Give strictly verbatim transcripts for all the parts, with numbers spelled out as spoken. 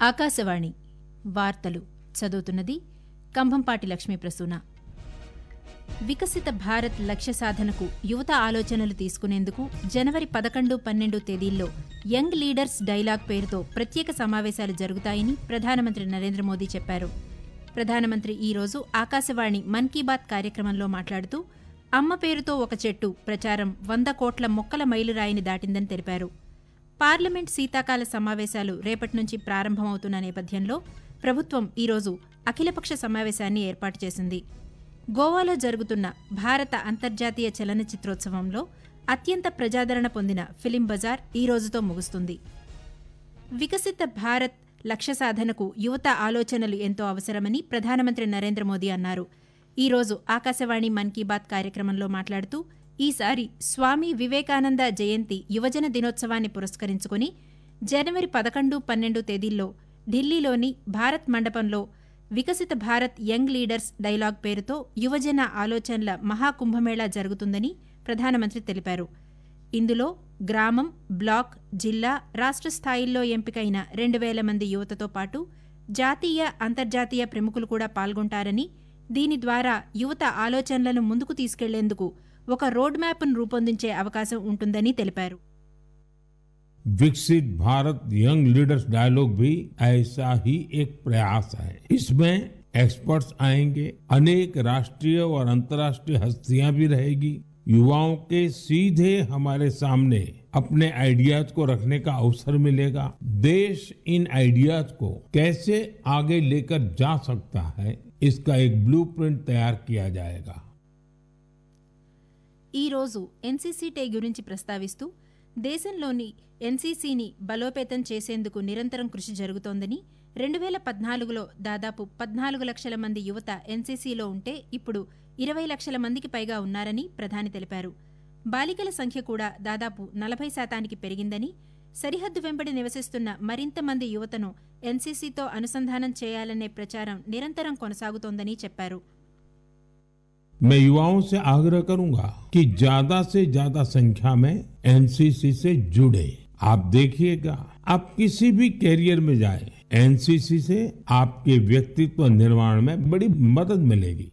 ఆకాశవాణి వార్తలు చదువుతున్నది కంభంపాటి లక్ష్మీ ప్రసూన. వికసిత భారత్ లక్ష్య సాధనకు యువత ఆలోచనలు తీసుకునేందుకు జనవరి పదకొండు పన్నెండు తేదీల్లో యంగ్ లీడర్స్ డైలాగ్ పేరుతో ప్రత్యేక సమావేశాలు జరుగుతాయని ప్రధానమంత్రి నరేంద్ర మోదీ చెప్పారు. ప్రధానమంత్రి ఈరోజు ఆకాశవాణి మన్ కీ బాత్ కార్యక్రమంలో మాట్లాడుతూ అమ్మ పేరుతో ఒక చెట్టు ప్రచారం వంద కోట్ల మొక్కల మైలురాయిని దాటిందని తెలిపారు. పార్లమెంట్ శీతాకాల సమావేశాలు రేపటి నుంచి ప్రారంభమవుతున్న నేపథ్యంలో ప్రభుత్వం ఈరోజు అఖిలపక్ష సమావేశాన్ని ఏర్పాటు చేసింది. గోవాలో జరుగుతున్న భారత అంతర్జాతీయ చలనచిత్రోత్సవంలో అత్యంత ప్రజాదరణ పొందిన ఫిలిం బజార్ ఈ రోజుతో ముగుస్తుంది. వికసిత భారత్ లక్ష్య సాధనకు యువత ఆలోచనలు ఎంతో అవసరమని ప్రధానమంత్రి నరేంద్ర మోదీ అన్నారు. ఈ రోజు ఆకాశవాణి మన్ కీ బాత్ కార్యక్రమంలో మాట్లాడుతూ ఈసారి స్వామి వివేకానంద జయంతి యువజన దినోత్సవాన్ని పురస్కరించుకుని జనవరి పదకొండు పన్నెండు తేదీల్లో ఢిల్లీలోని భారత్ మండపంలో వికసిత భారత్ యంగ్ లీడర్స్ డైలాగ్ పేరుతో యువజన ఆలోచనల మహాకుంభమేళా జరుగుతుందని ప్రధానమంత్రి తెలిపారు. ఇందులో గ్రామం, బ్లాక్, జిల్లా, రాష్ట్ర స్థాయిల్లో ఎంపికైన రెండు వేల మంది యువతతో పాటు జాతీయ, అంతర్జాతీయ ప్రముఖులు కూడా పాల్గొంటారని, దీని ద్వారా యువత ఆలోచనలను ముందుకు తీసుకెళ్లేందుకు ఒక రోడ్ మ్యాప్ను రూపొందించే అవకాశం ఉంటుందని తెలిపారు. विकसित भारत यंग लीडर्स डायलॉग भी ऐसा ही एक प्रयास है. इसमें एक्सपर्ट्स आएंगे, अनेक राष्ट्रीय और अंतर्राष्ट्रीय हस्तियां भी रहेगी. युवाओं के सीधे हमारे सामने अपने आइडियाज को रखने का अवसर मिलेगा. देश इन आइडियाज को कैसे आगे लेकर जा सकता है, इसका एक ब्लूप्रिंट तैयार किया जाएगा. ఈ రోజు ఎన్సీసీ డే గురించి ప్రస్తావిస్తూ దేశంలోని ఎన్సీసీని బలోపేతం చేసేందుకు నిరంతరం కృషి జరుగుతోందని, రెండు వేల పద్నాలుగులో దాదాపు పద్నాలుగు లక్షల మంది యువత ఎన్సీసీలో ఉంటే ఇప్పుడు ఇరవై లక్షల మందికి పైగా ఉన్నారని ప్రధాని తెలిపారు. బాలికల సంఖ్య కూడా దాదాపు నలభై శాతానికి పెరిగిందని, సరిహద్దు వెంబడి నివసిస్తున్న మరింత మంది యువతను ఎన్సీసీతో అనుసంధానం చేయాలనే ప్రచారం నిరంతరం కొనసాగుతోందని చెప్పారు. मैं युवाओं से आग्रह करूंगा कि ज्यादा से ज्यादा संख्या में एनसीसी से जुड़े. आप देखिएगा, आप किसी भी कैरियर में जाए, एनसीसी से आपके व्यक्तित्व निर्माण में बड़ी मदद मिलेगी.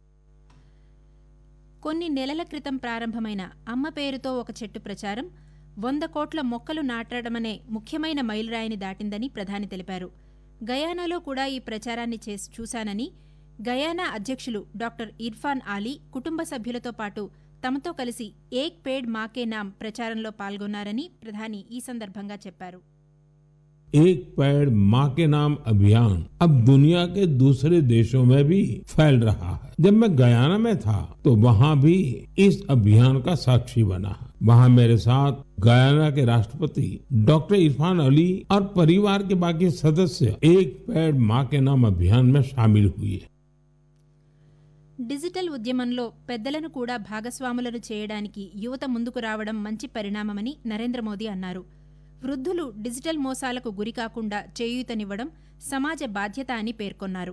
కొన్ని నెలల క్రితం ప్రారంభమైన అమ్మ పేరుతో ఒక చెట్టు ప్రచారం వంద కోట్ల మొక్కలు నాటడమనే ముఖ్యమైన మైలురాయిని దాటిందని ప్రధాని తెలిపారు. గయానాలో కూడా ఈ ప్రచారాన్ని చేసి చూశానని, గయానా అధ్యక్షులు డాక్టర్ ఇర్ఫాన్ ఆలీ కుటుంబ సభ్యులతో పాటు తమతో కలిసి ఏక్ పేడ్ మాకే నామ్ ప్రచారంలో పాల్గొన్నారని ప్రధాని ఈ సందర్భంగా చెప్పారు. एक पेड़ माँ के नाम अभियान अब दुनिया के दूसरे देशों में भी फैल रहा है. जब मैं गयाना में था तो वहाँ भी इस अभियान का साक्षी बना. वहाँ मेरे साथ गयाना के राष्ट्रपति डॉक्टर इरफान अली और परिवार के बाकी सदस्य एक पेड़ माँ के नाम अभियान में शामिल हुए. డిజిటల్ ఉద్యమంలో పెద్దలను కూడా భాగస్వాములను చేయడానికి యువత ముందుకు రావడం మంచి పరిణామమని నరేంద్ర మోదీ అన్నారు. వృద్ధులు డిజిటల్ మోసాలకు గురికాకుండా చేయూతనివ్వడం సమాజ బాధ్యత అని పేర్కొన్నారు.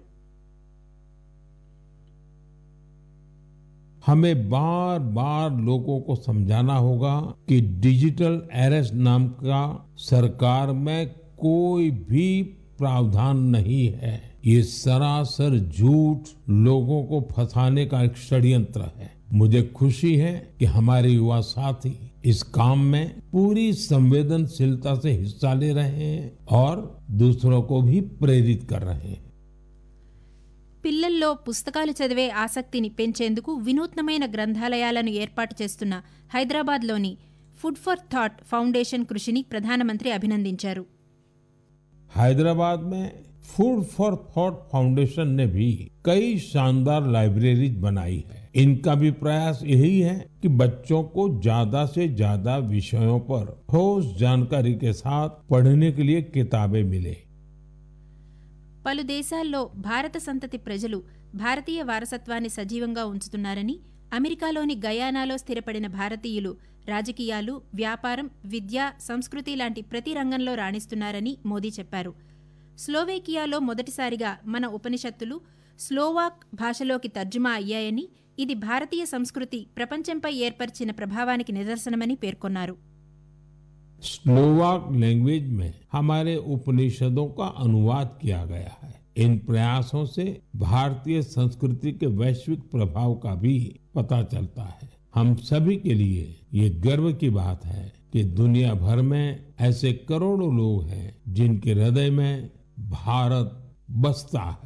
हमें बार बार लोगों को समझाना होगा कि डिजिटल अरेस्ट नाम का सरकार में कोई भी प्रावधान नहीं है. ये सरासर झूठ लोगों को फंसाने का एक षड्यंत्र है. मुझे खुशी है कि हमारे युवा साथी इस काम में पूरी संवेदनशीलता से हिस्सा ले रहे हैं और दूसरों को भी प्रेरित कर रहे हैं. పిల్లల్లో పుస్తకాలు చదివే ఆసక్తిని పెంచేందుకు వినూత్నమైన గ్రంథాలయాలను ఏర్పాటు చేస్తున్న హైదరాబాద్లోని ఫుడ్ ఫర్ థాట్ ఫౌండేషన్ కృషిని ప్రధానమంత్రి అభినందించారు. हैदराबाद में फूड फॉर थॉट फाउंडेशन ने भी कई शानदार लाइब्रेरीज बनाई है. इनका भी प्रयास यही है कि बच्चों को ज्यादा से ज्यादा विषयों पर ठोस जानकारी के साथ पढ़ने के लिए किताबें मिले. పలు దేశాల్లో భారత సంతతి ప్రజలు భారతీయ వారసత్వాన్ని సజీవంగా ఉంచుతున్నారని, అమెరికాలోని గయానాలో స్థిరపడిన భారతీయులు రాజకీయాలు, వ్యాపారం, విద్య, సంస్కృతి లాంటి ప్రతి రంగంలో రాణిస్తున్నారని మోదీ చెప్పారు. స్లోవేకియాలో మొదటిసారిగా మన ఉపనిషత్తులు స్లోవాక్ భాషలోకి తర్జుమా అయ్యాయని, ఇది భారతీయ సంస్కృతి ప్రపంచంపై ఏర్పరిచిన ప్రభావానికి నిదర్శనమని పేర్కొన్నారు. स्लोवाक लैंग्वेज में हमारे उपनिषदों का अनुवाद किया गया है। इन प्रयासों से भारतीय संस्कृति के वैश्विक प्रभाव का भी पता चलता है। हम सभी के लिए ये गर्व की बात है कि दुनिया भर में ऐसे करोड़ों लोग हैं जिनके हृदय में भारत बसता है।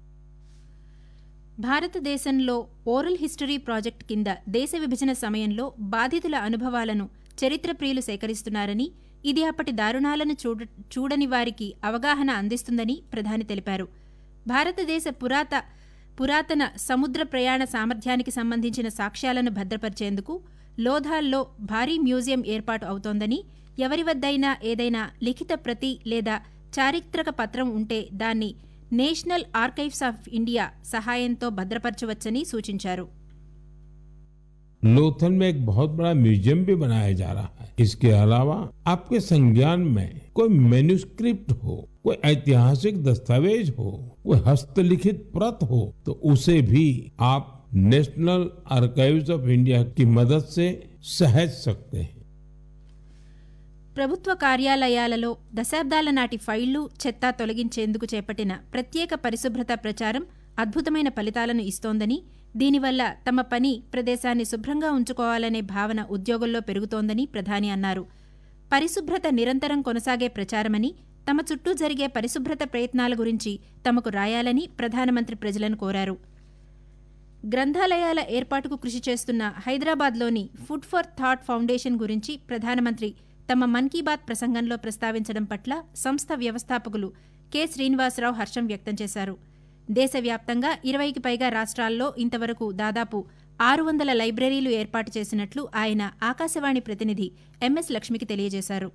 భారతదేశంలో ఓరల్ హిస్టరీ ప్రాజెక్ట్ కింద దేశ విభజన సమయంలో బాధితుల అనుభవాలను చరిత్ర ప్రియులు సేకరిస్తున్నారని, ఇది అప్పటి దారుణాలను చూడ చూడని వారికి అవగాహన అందిస్తుందని ప్రధాని తెలిపారు. భారతదేశ పురాత పురాతన సముద్ర ప్రయాణ సామర్థ్యానికి సంబంధించిన సాక్ష్యాలను భద్రపరిచేందుకు లోథాల్లో భారీ మ్యూజియం ఏర్పాటు అవుతోందని, ఎవరి వద్దైనా ఏదైనా లిఖిత ప్రతి లేదా చారిత్రక పత్రం ఉంటే దాన్ని నేషనల్ ఆర్కైవ్స్ ఆఫ్ ఇండియా సహాయంతో భద్రపరచవచ్చని సూచించారు. लोथल में एक बहुत बड़ा म्यूजियम भी बनाया जा रहा है। इसके अलावा आपके संज्ञान में कोई मैन्युस्क्रिप्ट हो, कोई ऐतिहासिक दस्तावेज हो, कोई हस्तलिखित प्रत हो, तो उसे भी आप नेशनल आर्काइव्स ऑफ इंडिया की मदद से सहेज सकते हैं. ప్రభుత్వ కార్యాలయాలలో దశాబ్దాల నాటి ఫైళ్లు, చెత్త తొలగించేందుకు చేపట్టిన ప్రత్యేక పరిశుభ్రత ప్రచారం అద్భుతమైన ఫలితాలను ఇస్తోందని, దీనివల్ల తమ పని ప్రదేశాన్ని శుభ్రంగా ఉంచుకోవాలనే భావన ఉద్యోగుల్లో పెరుగుతోందని ప్రధాని అన్నారు. పరిశుభ్రత నిరంతరం కొనసాగే ప్రచారమని, తమ చుట్టూ జరిగే పరిశుభ్రత ప్రయత్నాల గురించి తమకు రాయాలని ప్రధానమంత్రి ప్రజలను కోరారు. గ్రంథాలయాల ఏర్పాటుకు కృషి చేస్తున్న హైదరాబాద్లోని ఫుడ్ ఫర్ థాట్ ఫౌండేషన్ గురించి ప్రధానమంత్రి తమ మన్ కీ బాత్ ప్రసంగంలో ప్రస్తావించడం పట్ల సంస్థ వ్యవస్థాపకులు కె శ్రీనివాసరావు హర్షం వ్యక్తం చేశారు. దేశవ్యాప్తంగా ఇరవైకి పైగా రాష్ట్రాల్లో ఇంతవరకు దాదాపు ఆరు వందల లైబ్రరీలు ఏర్పాటు చేసినట్లు ఆయన ఆకాశవాణి ప్రతినిధి ఎంఎస్ లక్ష్మికి తెలియజేశారు.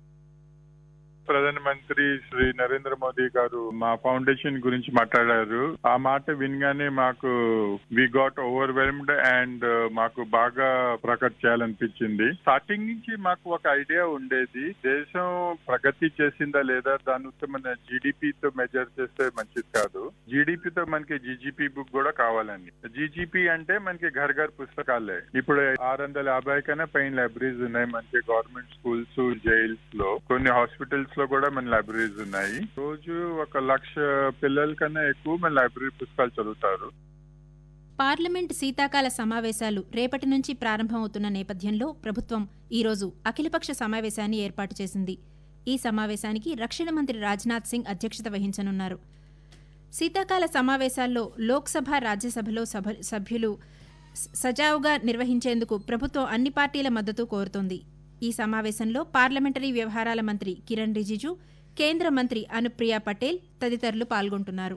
ప్రధానమంత్రి శ్రీ నరేంద్ర మోదీ గారు మా ఫౌండేషన్ గురించి మాట్లాడారు. ఆ మాట వినగానే మాకు వి గాట్ ఓవర్వెల్మ్డ్ అండ్ మాకు బాగా ప్రకట్ చేయాలనిపించింది. స్టార్టింగ్ నుంచి మాకు ఒక ఐడియా ఉండేది, దేశం ప్రగతి చేసిందా లేదా దాని మన జీడిపితో మెజర్ చేస్తే మంచిది కాదు, జీడిపితో మనకి జీజీపీ బుక్ కూడా కావాలని. జీజీపీ అంటే మనకి ఘర్ ఘర్ పుస్తకాలే. ఇప్పుడు ఆరు వందల యాభై కన్నా పైన లైబ్రరీస్ ఉన్నాయి మనకి గవర్నమెంట్ స్కూల్స్, జైల్స్ లో, కొన్ని హాస్పిటల్స్ లో కూడా మన లైబ్రరీస్ ఉన్నాయి. రోజు ఒక లక్ష పిల్లల కన్నా ఎక్కువ మన లైబ్రరీ పుస్తకాలు చదువుతారు. పార్లమెంట్ శీతాకాల సమావేశాలు రేపటి నుంచి ప్రారంభమవుతున్న నేపథ్యంలో ప్రభుత్వం ఈరోజు అఖిలపక్ష సమావేశాన్ని ఏర్పాటు చేసింది. ఈ సమావేశానికి రక్షణ మంత్రి రాజ్నాథ్ సింగ్ అధ్యక్షత వహించనున్నారు. శీతాకాల సమావేశాల్లో లోక్సభ, రాజ్యసభలో సభ్యులు సజావుగా నిర్వహించేందుకు ప్రభుత్వం అన్ని పార్టీల మద్దతు కోరుతోంది. ఈ సమావేశంలో పార్లమెంటరీ వ్యవహారాల మంత్రి కిరణ్ రిజిజు, కేంద్ర మంత్రి అనుప్రియ పటేల్ తదితరులు పాల్గొంటున్నారు.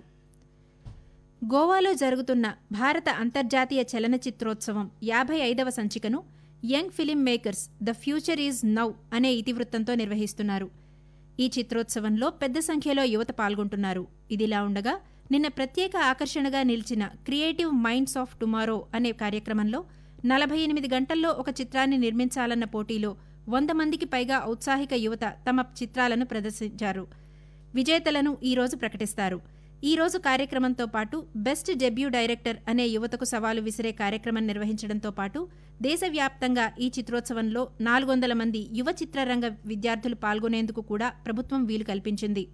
గోవాలో జరుగుతున్న భారత అంతర్జాతీయ చలనచిత్రోత్సవం యాభై ఐదవ సంచికను young film makers the future is now అనే ఇతివృత్తంతో నిర్వహిస్తున్నారు. ఈ చిత్రోత్సవంలో పెద్ద సంఖ్యలో యువత పాల్గొంటున్నారు. ఇదిలా ఉండగా నిన్న ప్రత్యేక ఆకర్షణగా నిలిచిన క్రియేటివ్ మైండ్స్ ఆఫ్ టుమారో అనే కార్యక్రమంలో నలభై ఎనిమిది గంటల్లో ఒక చిత్రాన్ని నిర్మించాలన్న పోటీలో వంద మందికి పైగా ఔత్సాహిక యువత తమ చిత్రాలను ప్రదర్శించారు. విజేతలను ఈరోజు ప్రకటిస్తారు. ఈరోజు కార్యక్రమంతో పాటు బెస్ట్ డెబ్యూ డైరెక్టర్ అనే యువతకు సవాలు విసిరే కార్యక్రమం నిర్వహించడంతో పాటు దేశవ్యాప్తంగా ఈ చిత్రోత్సవంలో నాలుగు వందల మంది యువ చిత్రరంగ విద్యార్థులు పాల్గొనేందుకు కూడా ప్రభుత్వం వీలు కల్పించింది.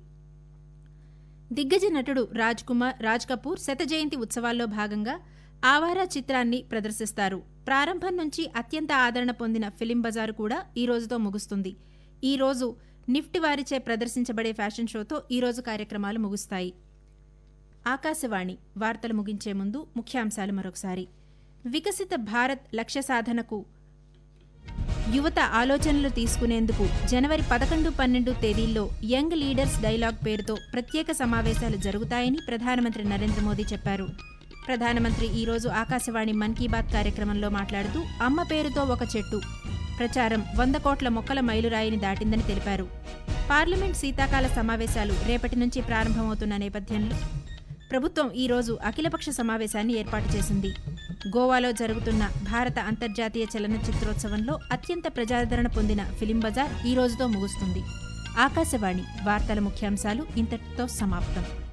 దిగ్గజ నటుడు రాజ్ కుమార్ రాజ్ కపూర్ శత జయంతి ఉత్సవాల్లో భాగంగా ఆవారా చిత్రాన్ని ప్రదర్శిస్తారు. ప్రారంభం నుంచి అత్యంత ఆదరణ పొందిన ఫిలిం బజారు కూడా ఈ రోజుతో ముగుస్తుంది. ఈ రోజు నిఫ్ట్ వారిచే ప్రదర్శించబడే ఫ్యాషన్ షోతో ఈ రోజు కార్యక్రమాలు ముగుస్తాయి. ఆకాశవాణి వార్తలు ముగించే ముందు ముఖ్యాంశాలు మరొకసారి. వికసిత భారత్ లక్ష్య సాధనకు యువత ఆలోచనలు తీసుకునేందుకు జనవరి పదకొండు పన్నెండు తేదీల్లో యంగ్ లీడర్స్ డైలాగ్ పేరుతో ప్రత్యేక సమావేశాలు జరుగుతాయని ప్రధానమంత్రి నరేంద్ర మోదీ చెప్పారు. ప్రధానమంత్రి ఈరోజు ఆకాశవాణి మన్ కీ బాత్ కార్యక్రమంలో మాట్లాడుతూ అమ్మ పేరుతో ఒక చెట్టు ప్రచారం వంద కోట్ల మొక్కల మైలురాయిని దాటిందని తెలిపారు. పార్లమెంట్ శీతాకాల సమావేశాలు రేపటి నుంచి ప్రారంభమవుతున్న నేపథ్యంలో ప్రభుత్వం ఈరోజు అఖిలపక్ష సమావేశాన్ని ఏర్పాటు చేసింది. గోవాలో జరుగుతున్న భారత అంతర్జాతీయ చలనచిత్రోత్సవంలో అత్యంత ప్రజాదరణ పొందిన ఫిలిం బజార్ ఈ రోజుతో ముగుస్తుంది. ఆకాశవాణి వార్తల ముఖ్యాంశాలు ఇంతటితో సమాప్తం.